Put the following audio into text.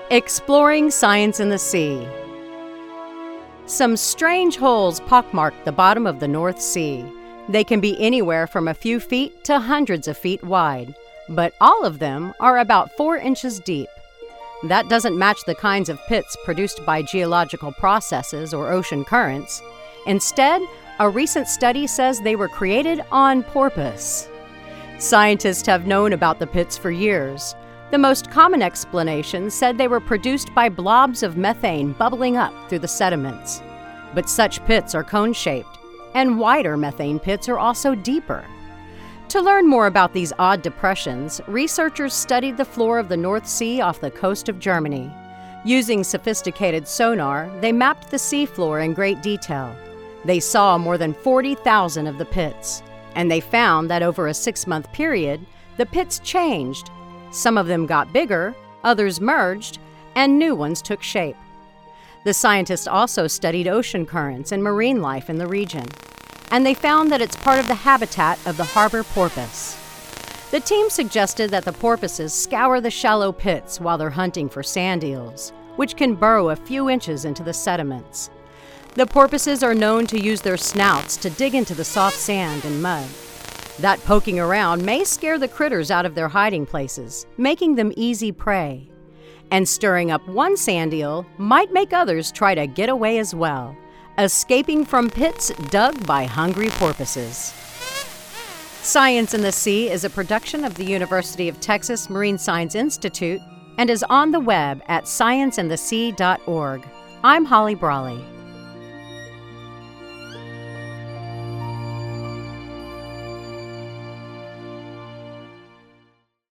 Exploring science in the sea. Some strange holes pockmark the bottom of the North Sea. They can be anywhere from a few feet to hundreds of feet wide, but all of them are about 4 inches deep. That doesn't match the kinds of pits produced by geological processes or ocean currents. Instead, a recent study says they were created on purpose. Scientists have known about the pits for years. The most common explanation said they were produced by blobs of methane bubbling up through the sediments. But such pits are cone-shaped, and wider methane pits are also deeper. To learn more about these odd depressions, researchers studied the floor of the North Sea off the coast of Germany. Using sophisticated sonar, they mapped the seafloor in great detail. They saw more than 40,000 of the pits, and they found that over a 6-month period, the pits changed. Some of them got bigger, others merged, and new ones took shape. The scientists also studied ocean currents and marine life in the region, and they found that it's part of the habitat of the harbor porpoise. The team suggested that the porpoises scour the shallow pits while they're hunting for sand eels, which can burrow a few inches into the sediments. The porpoises are known to use their snouts to dig into the soft sand and mud. That poking around may scare the critters out of their hiding places, making them easy prey. And stirring up one sand eel might make others try to get away as well, escaping from pits dug by hungry porpoises. Science in the Sea is a production of the University of Texas Marine Science Institute and is on the web at scienceandthesea.org. I'm Holly Brawley.